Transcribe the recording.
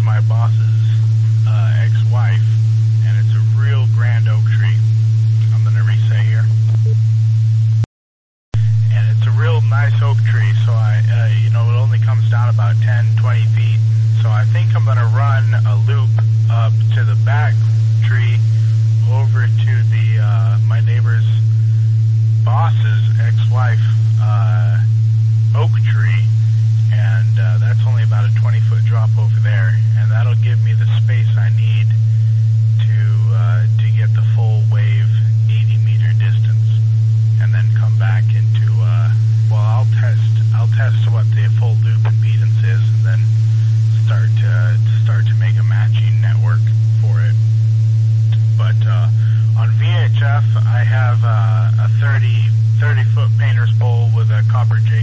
my boss's ex-wife, and it's a real grand oak tree. I'm going to re-say here. And it's a real nice oak tree, so it only comes down about 10, 20 feet. So I think I'm going to run a loop up to the back tree over to the my neighbor's boss's ex-wife